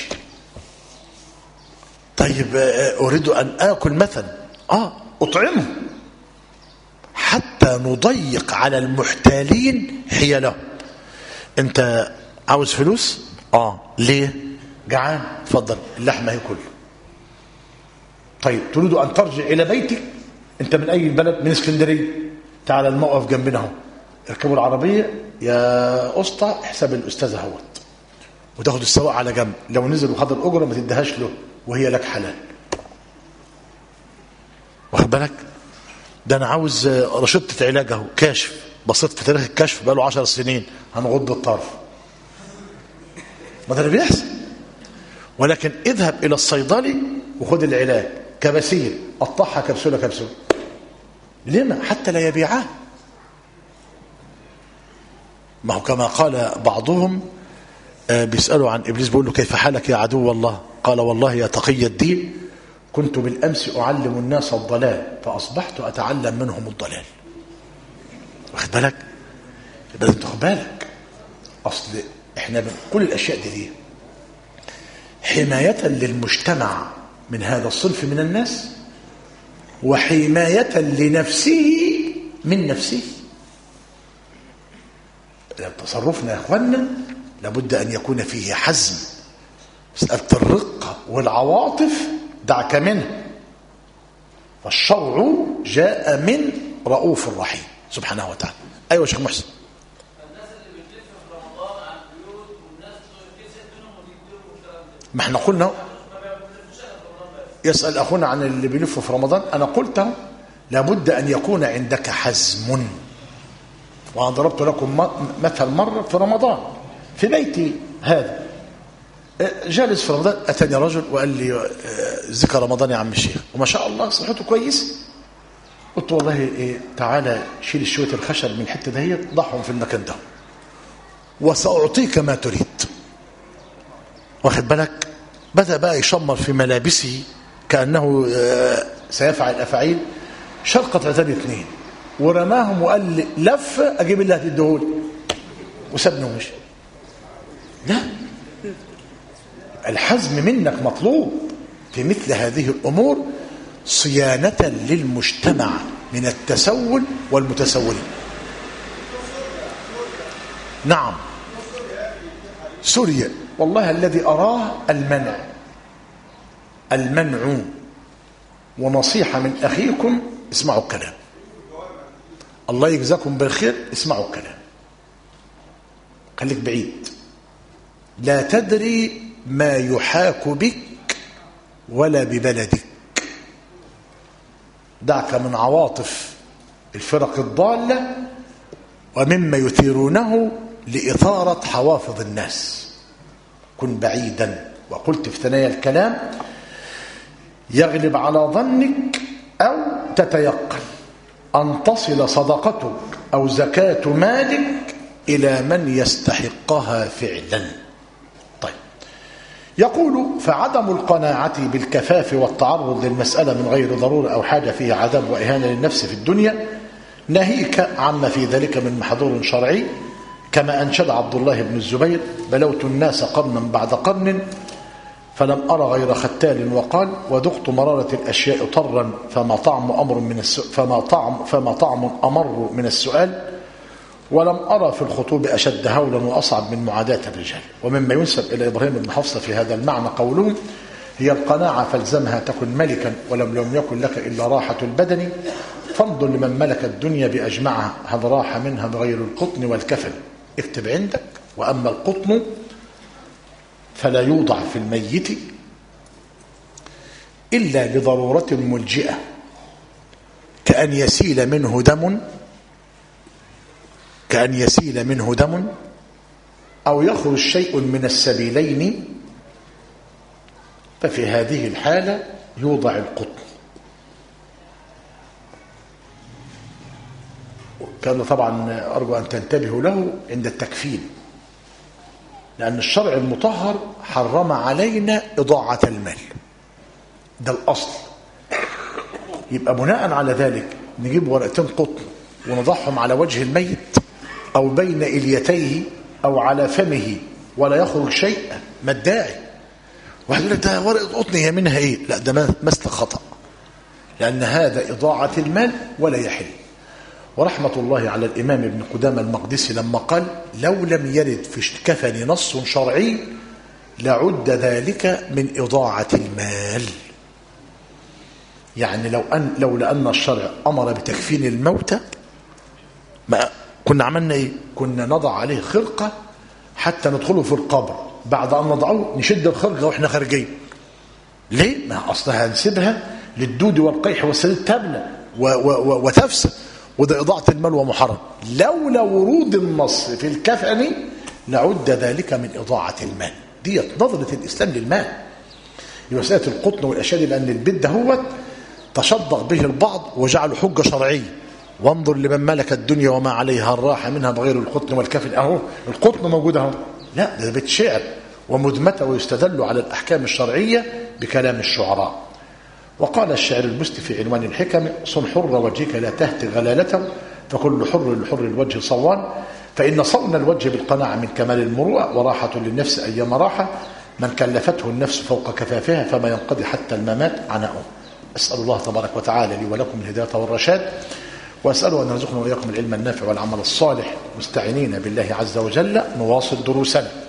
S1: طيب أريد أن آكل مثلا، آه أطعمه حتى نضيق على المحتالين حيلهم. أنت عاوز فلوس؟ آه ليه؟ جعان؟ اتفضل اللحمة هي كله. طيب تريد أن ترجع إلى بيتك؟ أنت من أي بلد؟ من اسكندرية. تعال الموقف جنبنا اهو، اركبوا العربية يا أسطى، حساب الأستاذ اهوت، وتاخد السواق على جنب، لو نزل وخد الأجرة ما تديهاش له وهي لك حلال. واخد بالك؟ ده أنا عاوز رشدة علاج اهو، كاشف، بصيت في تاريخ الكشف بقاله عشر سنين، هنغض الطرف. ما ده اللي بيحصل. ولكن اذهب إلى الصيدلي وخد العلاج كبسيل، قطعها كبسولة كبسولة. لما؟ حتى لا يبيعها. ما هو كما قال بعضهم بيسألوا عن إبليس، بيقول له كيف حالك يا عدو الله؟ قال والله يا تقي الدين كنت بالأمس أعلم الناس الضلال فأصبحت أتعلم منهم الضلال. واخد بالك؟ يبقى لازم تاخد بالك. أصل إحنا بنقول الأشياء دي, دي حماية للمجتمع من هذا الصنف من الناس، وحماية لنفسه من نفسه. تصرفنا يا أخوانا لابد أن يكون فيه حزم. مسألة الرقة والعواطف دعك منه، فالشرع جاء من رؤوف رحيم سبحانه وتعالى. أيوة شيخ محسن.
S2: الناس اللي بتلف في رمضان على البيوت والناس تكسر منهم ويديروا والكلام ده،
S1: ما احنا قلنا يسأل أخونا عن اللي بيلف في رمضان. أنا قلت لابد أن يكون عندك حزم. وأنا ضربت لكم مثل مرة في رمضان في بيتي هذا، جالس في رمضان أتاني رجل وقال لي ذكر رمضان يا عم الشيخ، وما شاء الله صحته كويس. قلت والله إيه، تعالى شيل شوية الخشب من الحتة دهيت ضعهم في المكان ده وسأعطيك ما تريد. واخد بالك؟ بدأ بقى يشمر في ملابسه كأنه سيفعل الأفعيل. شرقة عتاب اثنين ورماهم وقال لي لف أجيب اللي هتديهولي، وسابني ومشي. لا، الحزم منك مطلوب في مثل هذه الأمور صيانة للمجتمع من التسول والمتسولين. نعم سوريا والله الذي أراه المنع المنع ونصيحة من أخيكم اسمعوا الكلام، الله يجزاكم بالخير، اسمعوا الكلام، خليك بعيد. لا تدري ما يحاك بك ولا ببلدك. دعك من عواطف الفرق الضالة ومما يثيرونه لإثارة حوافظ الناس. كن بعيدا. وقلت في ثنايا الكلام يغلب على ظنك أو تتيقن أن تصل صدقتك أو زكاة مالك إلى من يستحقها فعلا. طيب، يقول فعدم القناعة بالكفاف والتعرض للمسألة من غير ضرورة أو حاجة فيه عذاب وإهانة للنفس في الدنيا ناهيك عما في ذلك من محظور شرعي، كما أنشد عبد الله بن الزبير: بلوت الناس قرنا بعد قرن فلم أرى غير ختال، وقال: وذقت مرارة الأشياء طرا فما طعم أمر من السؤال فما طعم فما طعم أمر من السؤال، ولم أرى في الخطوب أشد هولا وأصعب من معاداة الرجال. ومما ينسب إلى إبراهيم بن حفصة في هذا المعنى قولهم: هي القناعة فالزمها تكن ملكا ولم لم يكن لك إلا راحة البدن، فانظر لمن ملك الدنيا بأجمعها هل راح منها بغير القطن والكفن. اكتب عندك: وأما القطن فلا يوضع في الميت إلا لضرورة ملجئة، كأن يسيل منه دم كأن يسيل منه دم أو يخرج شيء من السبيلين، ففي هذه الحالة يوضع القطن. كان طبعا أرجو أن تنتبهوا له عند التكفين، لأن الشرع المطهر حرم علينا إضاعة المال، ده الأصل. يبقى بناء على ذلك نجيب ورقتين قطن ونضعهم على وجه الميت أو بين إليتيه أو على فمه ولا يخرج شيء، ما الداعي؟ واحد يقول لك ده ورقة قطن هي منها إيه؟ لا، ده مسلك خطأ، لأن هذا إضاعة المال ولا يحل. ورحمة الله على الإمام ابن قدامة المقدسي لما قال: لو لم يرد في الكفن نص شرعي لعد ذلك من إضاعة المال. يعني لو أن لو لأن الشرع أمر بتكفين الموتى ما كنا عملنا إيه؟ كنا نضع عليه خرقة حتى ندخله في القبر، بعد أن نضعه نشد الخرقة وإحنا خارجين. ليه؟ ما أصلها هنسيبها للدود والقيح والسديد تبلى وتفسد، وده إضاعة المال ومحرم. لولا ورود النص في الكفن لعد ذلك من إضاعة المال. دي نظرة الإسلام للمال. مسألة القطن والأشياء دي، لأن البيت ده هو تشدق به البعض وجعله حجة شرعية. وانظر لمن ملك الدنيا وما عليها الراحة منها بغير القطن والكفن. أهو القطن موجود أهو، لا ده بيت شعر ومدمتة، ويستدل على الأحكام الشرعية بكلام الشعراء. وقال الشاعر المسلم في عنوان الحكم: صن حر وجهك لا تهتك غلالته، فكل حر لحر الوجه صوان، فإن صون الوجه بالقناعة من كمال المروءة، وراحة للنفس أيام راحة، من كلفته النفس فوق كفافها فما ينقضي حتى الممات عناؤه. أسأل الله تبارك وتعالى لي ولكم الهداية والرشاد، وأسأله أن يرزقنا وإياكم العلم النافع والعمل الصالح، مستعينين بالله عز وجل نواصل دروسنا.